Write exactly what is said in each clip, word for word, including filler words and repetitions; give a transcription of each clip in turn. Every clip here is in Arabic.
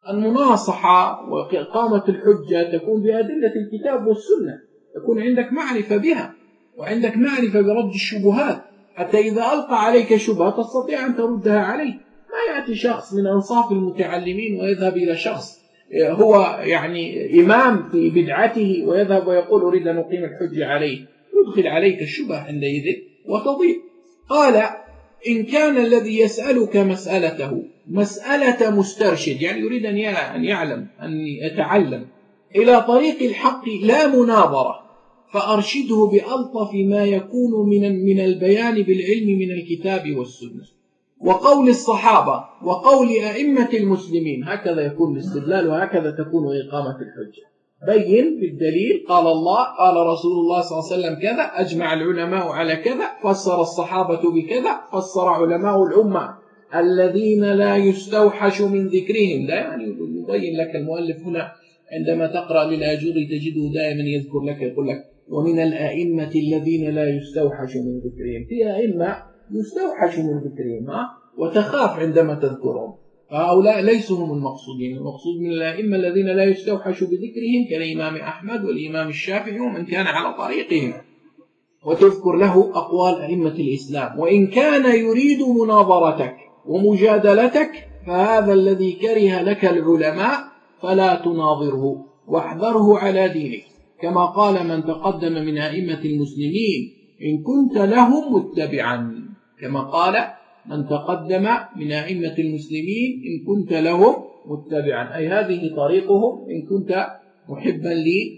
المناصحة وإقامة الحجة تكون بأدلة الكتاب والسنة، تكون عندك معرفة بها وعندك معرفة برد الشبهات، حتى إذا ألقى عليك شبهة تستطيع أن تردها عليه. ما يأتي شخص من أنصاف المتعلمين ويذهب إلى شخص هو يعني إمام في بدعته ويذهب ويقول أريد أن أقيم الحجة عليه، يدخل عليك الشبهة عندئذ وتضيع. قال إن كان الذي يسألك مسألته مسألة مسترشد، يعني يريد أن يعلم أن يتعلم إلى طريق الحق لا مناظرة، فأرشده بألطف ما يكون من من البيان بالعلم من الكتاب والسنة وقول الصحابة وقول أئمة المسلمين. هكذا يكون الاستدلال وهكذا تكون إقامة الحجة. بين بالدليل، قال الله قال رسول الله صلى الله عليه وسلم كذا، أجمع العلماء على كذا، فسر الصحابة بكذا، فسر علماء الأمة الذين لا يستوحش من ذكرهم. لا يعني يبين لك المؤلف هنا عندما تقرأ للآجوري تجده دائما يذكر لك يقول لك ومن الأئمة الذين لا يستوحش من ذكرهم. في أئمة يستوحش من ذكرهم ها؟ وتخاف عندما تذكرهم، فهؤلاء ليسوا هم المقصودين. المقصود من الأئمة الذين لا يستوحش بذكرهم كالإمام أحمد والإمام الشافعي ومن كان على طريقهم، وتذكر له أقوال أئمة الإسلام. وإن كان يريد مناظرتك ومجادلتك فهذا الذي كره لك العلماء فلا تناظره واحذره على دينك، كما قال من تقدم من أئمة المسلمين إن كنت لهم متبعا، كما قال من تقدم من أئمة المسلمين إن كنت لهم متبعا، أي هذه طريقهم إن كنت محبا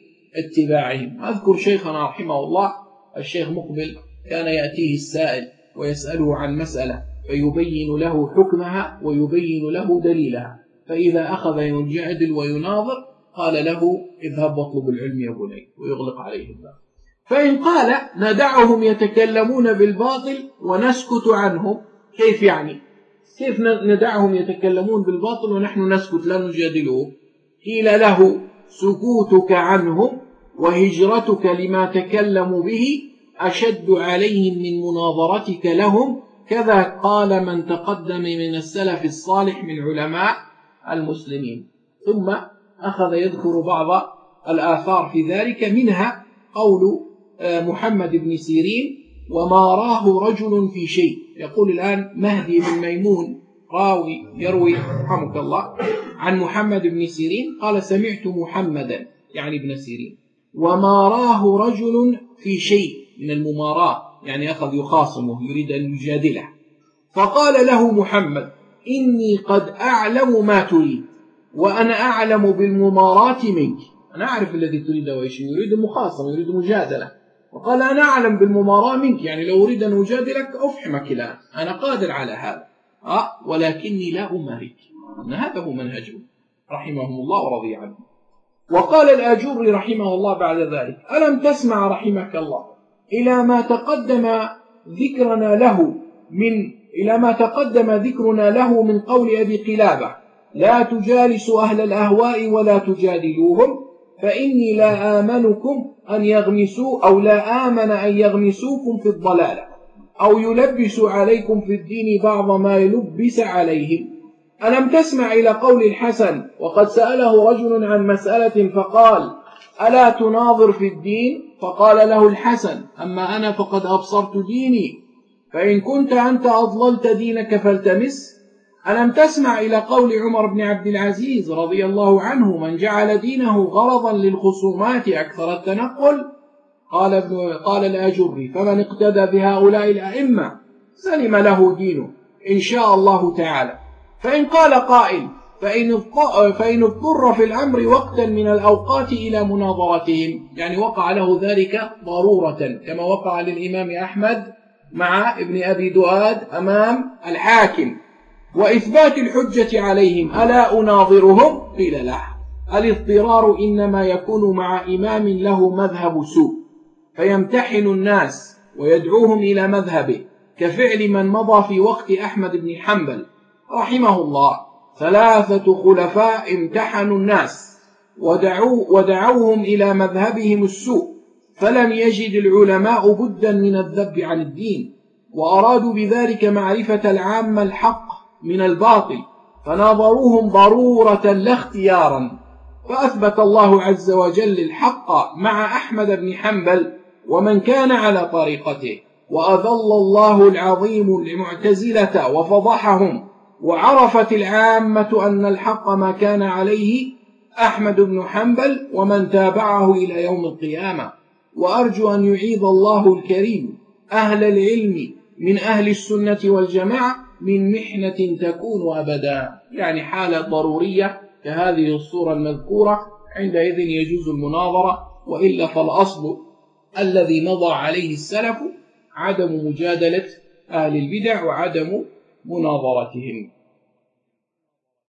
لاتباعهم. أذكر شيخنا رحمه الله الشيخ مقبل كان يأتيه السائل ويسأله عن مسألة فيبين له حكمها ويبين له دليلها، فإذا أخذ يجادل ويناظر قال له اذهب واطلب العلم يا بني ويغلق عليه الباب. فإن قال ندعهم يتكلمون بالباطل ونسكت عنهم، كيف يعني؟ كيف ندعهم يتكلمون بالباطل ونحن نسكت لا نجادلهم؟ قيل له سكوتك عنهم وهجرتك لما تكلموا به أشد عليهم من مناظرتك لهم، كذا قال من تقدم من السلف الصالح من علماء المسلمين. ثم أخذ يذكر بعض الآثار في ذلك، منها قول محمد بن سيرين وما راه رجل في شيء. يقول الآن مهدي بن ميمون راوي يروي رحمك الله عن محمد بن سيرين قال سمعت محمدا يعني ابن سيرين وما راه رجل في شيء من المماراة، يعني أخذ يخاصمه يريد أن يجادله، فقال له محمد إني قد أعلم ما تريد وأنا أعلم بالمماراة منك. أنا أعرف الذي تريد وإيش يريد، مخاصمة يريد مجادلة، وقال أنا أعلم بالمماراة منك، يعني لو أريد أن أجادلك أفحمك الآن، أنا قادر على هذا أه؟ ولكني لا أمارك. أن هذا هو منهجه رحمهم الله ورضي عنه. وقال الآجوري رحمه الله بعد ذلك ألم تسمع رحمك الله إلى ما تقدم ذكرنا له من إلى ما تقدم ذكرنا له من قول أبي قلابة لا تجالسوا أهل الأهواء ولا تجادلوهم فإني لا آمنكم أن يغمسوا أو لا آمن أن يغمسوكم في الضلالة أو يلبسوا عليكم في الدين بعض ما يلبس عليهم. ألم تسمع إلى قول الحسن وقد سأله رجل عن مسألة فقال ألا تناظر في الدين؟ فقال له الحسن أما أنا فقد أبصرت ديني، فإن كنت أنت أضللت دينك فالتمس. ألم تسمع إلى قول عمر بن عبد العزيز رضي الله عنه من جعل دينه غرضا للخصومات أكثر التنقل؟ قال, ابن قال الآجري فمن اقتدى بهؤلاء الأئمة سلم له دينه إن شاء الله تعالى. فإن قال قائل فإن اضطر في الأمر وقتا من الأوقات إلى مناظرتهم، يعني وقع له ذلك ضرورة كما وقع للإمام أحمد مع ابن أبي دؤاد أمام الحاكم وإثبات الحجة عليهم ألا أناظرهم؟ قيل لا، الاضطرار إنما يكون مع إمام له مذهب سوء فيمتحن الناس ويدعوهم إلى مذهبه، كفعل من مضى في وقت أحمد بن حنبل رحمه الله. ثلاثة خلفاء امتحنوا الناس ودعو ودعوهم إلى مذهبهم السوء فلم يجد العلماء بدا من الذب عن الدين، وأرادوا بذلك معرفة العامة الحق من الباطل، فناظروهم ضرورة لا اختيارا، فأثبت الله عز وجل الحق مع أحمد بن حنبل ومن كان على طريقته، وأذل الله العظيم المعتزلة وفضحهم، وعرفت العامة أن الحق ما كان عليه أحمد بن حنبل ومن تابعه إلى يوم القيامة. وأرجو أن يعيذ الله الكريم أهل العلم من أهل السنة والجماعة من محنة تكون أبدا، يعني حالة ضرورية كهذه الصورة المذكورة، عندئذ يجوز المناظرة، وإلا فالأصل الذي مضى عليه السلف عدم مجادلة أهل البدع وعدم مناظرتهم.